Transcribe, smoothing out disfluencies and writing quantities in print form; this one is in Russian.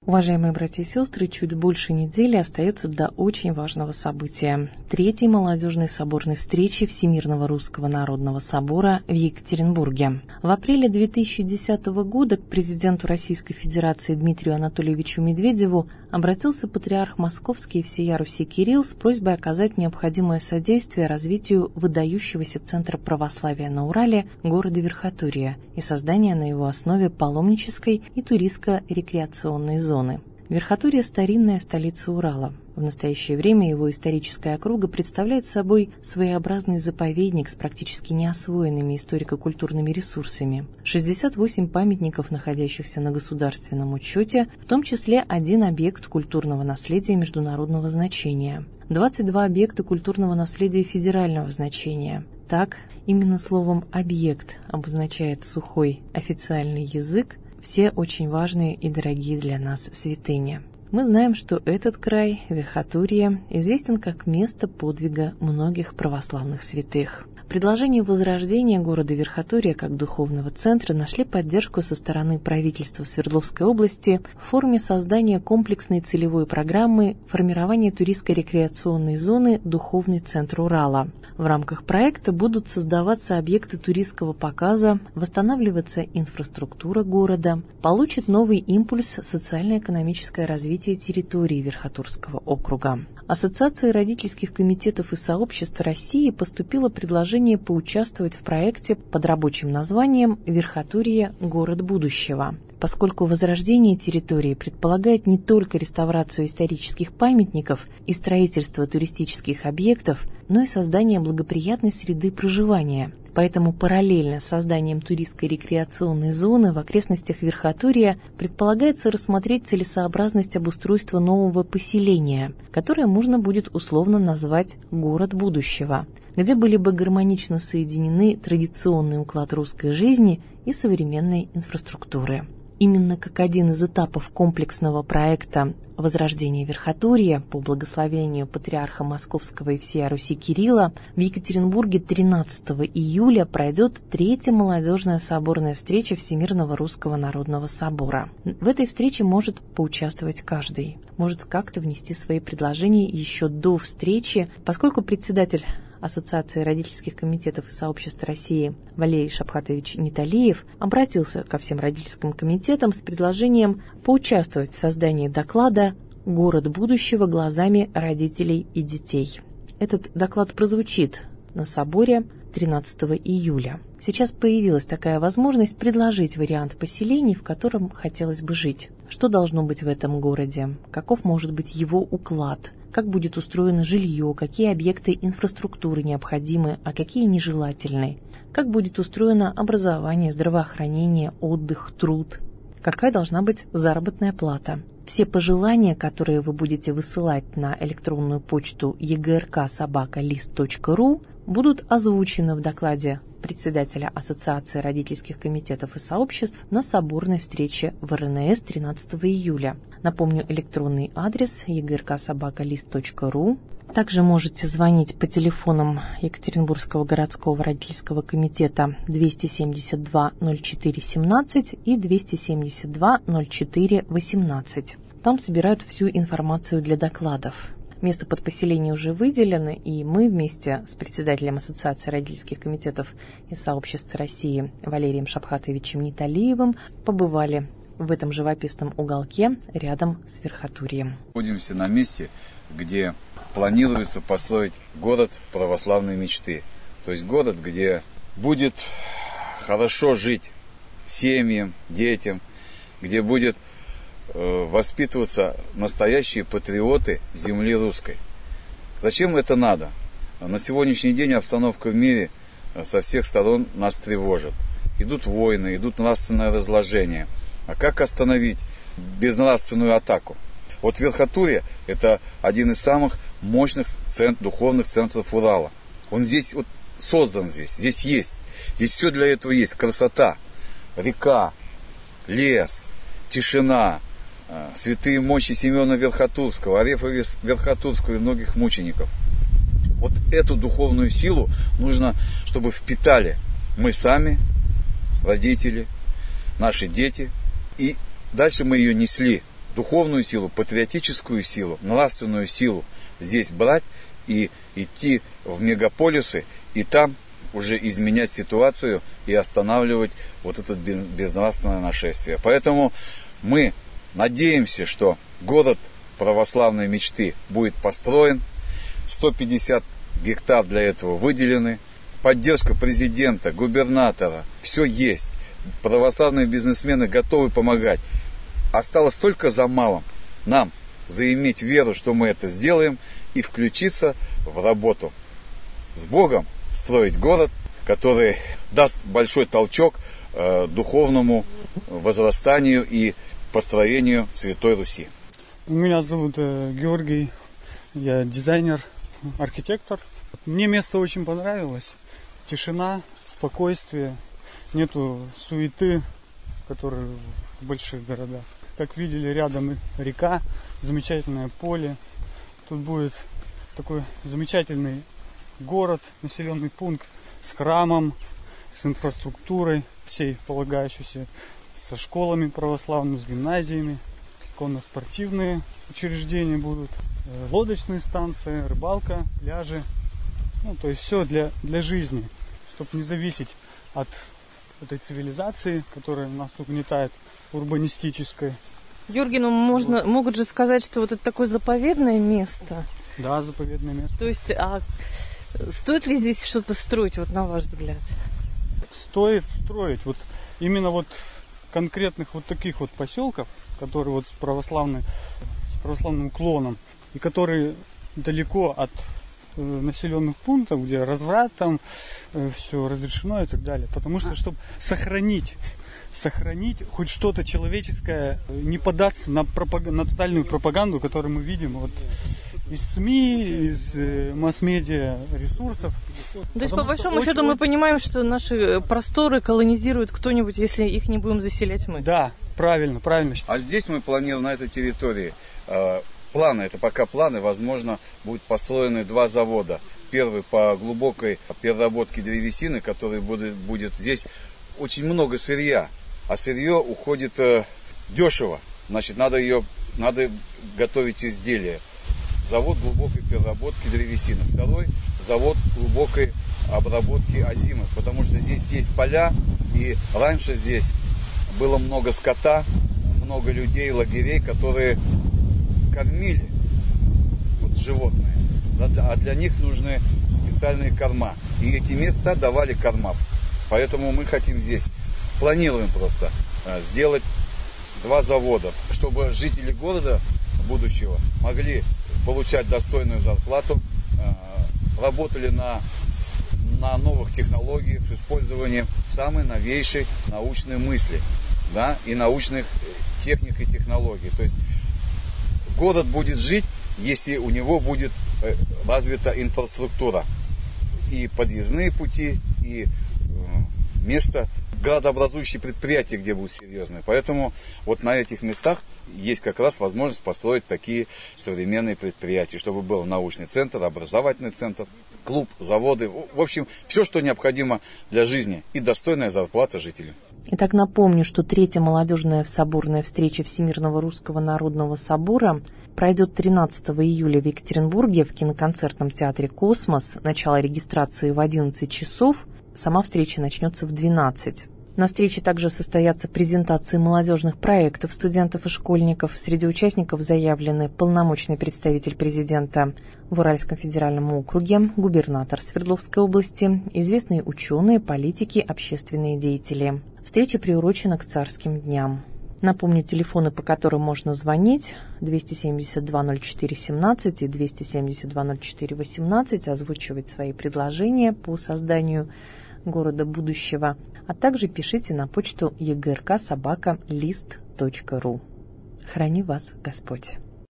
Уважаемые братья и сестры, чуть больше недели остается до очень важного события – Третьей молодежной соборной встречи Всемирного Русского Народного Собора в Екатеринбурге. В апреле 2010 года к президенту Российской Федерации Дмитрию Анатольевичу Медведеву обратился патриарх Московский и всея Руси Кирилл с просьбой оказать необходимое содействие развитию выдающегося центра православия на Урале города Верхотурье и создания на его основе паломнической и туристско-рекреационной зоны. Верхотурье – старинная столица Урала. В настоящее время его историческая округа представляет собой своеобразный заповедник с практически неосвоенными историко-культурными ресурсами. 68 памятников, находящихся на государственном учете, в том числе один объект культурного наследия международного значения. 22 объекта культурного наследия федерального значения. Так, именно словом «объект» обозначает сухой официальный язык все очень важные и дорогие для нас святыни. Мы знаем, что этот край, Верхотурье, известен как место подвига многих православных святых. Предложения возрождения города Верхотурье как духовного центра нашли поддержку со стороны правительства Свердловской области в форме создания комплексной целевой программы формирования туристско-рекреационной зоны «Духовный центр Урала». В рамках проекта будут создаваться объекты туристского показа, восстанавливаться инфраструктура города, получит новый импульс социально-экономическое развитие территории Верхотурского округа. Ассоциации родительских комитетов и сообществ России поступило предложение поучаствовать в проекте под рабочим названием «Верхотурье. Город будущего». Поскольку возрождение территории предполагает не только реставрацию исторических памятников и строительство туристических объектов, но и создание благоприятной среды проживания. Поэтому параллельно с созданием туристской рекреационной зоны в окрестностях Верхотурья предполагается рассмотреть целесообразность обустройства нового поселения, которое можно будет условно назвать «город будущего», где были бы гармонично соединены традиционный уклад русской жизни и современной инфраструктуры. Именно как один из этапов комплексного проекта «Возрождение Верхотурья» по благословению патриарха Московского и всея Руси Кирилла в Екатеринбурге 13 июля пройдет Третья молодежная соборная встреча Всемирного Русского Народного Собора. В этой встрече может поучаствовать каждый, может как-то внести свои предложения еще до встречи, поскольку председатель Ассоциации родительских комитетов и сообществ России Валерий Шапхатович Ниталиев обратился ко всем родительским комитетам с предложением поучаствовать в создании доклада «Город будущего глазами родителей и детей». Этот доклад прозвучит на соборе 13 июля. Сейчас появилась такая возможность предложить вариант поселений, в котором хотелось бы жить. Что должно быть в этом городе? Каков может быть его уклад? Как будет устроено жилье, какие объекты инфраструктуры необходимы, а какие нежелательны, как будет устроено образование, здравоохранение, отдых, труд, какая должна быть заработная плата. Все пожелания, которые вы будете высылать на электронную почту egrk@list.ru, будут озвучены в докладе председателя Ассоциации родительских комитетов и сообществ на соборной встрече в РНС 13 июля. Напомню, электронный адрес egrk@list.ru. Также можете звонить по телефонам Екатеринбургского городского родительского комитета 272 04 17 и 272 04 18. Там собирают всю информацию для докладов. Место под поселение уже выделено, и мы вместе с председателем Ассоциации родительских комитетов и сообществ России Валерием Шапхатовичем Ниталиевым побывали в этом живописном уголке рядом с Верхотурьем. Находимся на месте, где планируется построить город православной мечты. То есть город, где будет хорошо жить семьям, детям, где будет воспитываться настоящие патриоты земли русской. Зачем это надо? На сегодняшний день обстановка в мире со всех сторон нас тревожит. Идут войны, идут нравственное разложение. А как остановить безнравственную атаку? Вот Верхотурье – это один из самых мощных духовных центров Урала. Он здесь вот создан, здесь есть. Здесь все для этого есть. Красота, река, лес, тишина, святые мощи Семена Верхотурского, Арефа Верхотурского и многих мучеников. Вот эту духовную силу нужно, чтобы впитали мы сами, родители, наши дети. И дальше мы ее несли духовную силу, патриотическую силу, нравственную силу здесь брать и идти в мегаполисы, и там уже изменять ситуацию и останавливать вот это безнравственное нашествие. Поэтому мы надеемся, что город православной мечты будет построен, 150 гектар для этого выделены, поддержка президента, губернатора, все есть. Православные бизнесмены готовы помогать. Осталось только за малым нам заиметь веру, что мы это сделаем, и включиться в работу с Богом, строить город, который даст большой толчок духовному возрастанию и построению Святой Руси. Меня зовут Георгий, я дизайнер, архитектор. Мне место очень понравилось. Тишина, спокойствие, нету суеты, которые в больших городах. Как видели, рядом река, замечательное поле. Тут будет такой замечательный город, населенный пункт с храмом, с инфраструктурой всей полагающейся, со школами православными, с гимназиями, конно-спортивные учреждения будут, лодочные станции, рыбалка, пляжи. То есть все для жизни, чтобы не зависеть от этой цивилизации, которая нас угнетает, урбанистической. Георгий, могут же сказать, что вот это такое заповедное место. Да, заповедное место. То есть, стоит ли здесь что-то строить, вот на ваш взгляд? Стоит строить. Вот именно вот конкретных вот таких вот поселков, которые вот с православным уклоном, и которые далеко от населенных пунктов, где разврат, там все разрешено и так далее. Потому что, чтобы сохранить хоть что-то человеческое, не поддаться на тотальную пропаганду, которую мы видим вот из СМИ, из масс-медиа ресурсов. То есть, по большому счету, мы понимаем, что наши просторы колонизирует кто-нибудь, если их не будем заселять мы. Да, правильно. А здесь мы планируем на этой территории планы, это пока планы, возможно, будут построены 2 завода. Первый по глубокой переработке древесины, который будет здесь очень много сырья, а сырье уходит дешево, значит, надо готовить изделия. Завод глубокой переработки древесины. Второй завод глубокой обработки озимых, потому что здесь есть поля, и раньше здесь было много скота, много людей, лагерей, которые кормили животные, а для них нужны специальные корма. И эти места давали корма. Поэтому мы хотим здесь, планируем просто сделать 2 завода, чтобы жители города будущего могли получать достойную зарплату, работали на новых технологиях с использованием самой новейшей научной мысли, да, и научных техник и технологий. То есть город будет жить, если у него будет развита инфраструктура, и подъездные пути, и место, градообразующие предприятия, где будут серьезные. Поэтому вот на этих местах есть как раз возможность построить такие современные предприятия, чтобы был научный центр, образовательный центр, клуб, заводы, в общем, все, что необходимо для жизни, и достойная зарплата жителям. Итак, напомню, что 3-я молодежная соборная встреча Всемирного Русского Народного Собора пройдет 13 июля в Екатеринбурге в киноконцертном театре «Космос». Начало регистрации в 11 часов. Сама встреча начнется в 12. На встрече также состоятся презентации молодежных проектов студентов и школьников. Среди участников заявлены полномочный представитель президента в Уральском федеральном округе, губернатор Свердловской области, известные ученые, политики, общественные деятели. Встреча приурочена к царским дням. Напомню, телефоны, по которым можно звонить: 272-04-17 и 272-04-18, озвучивать свои предложения по созданию города будущего, а также пишите на почту egrk@list.ru. Храни вас Господь!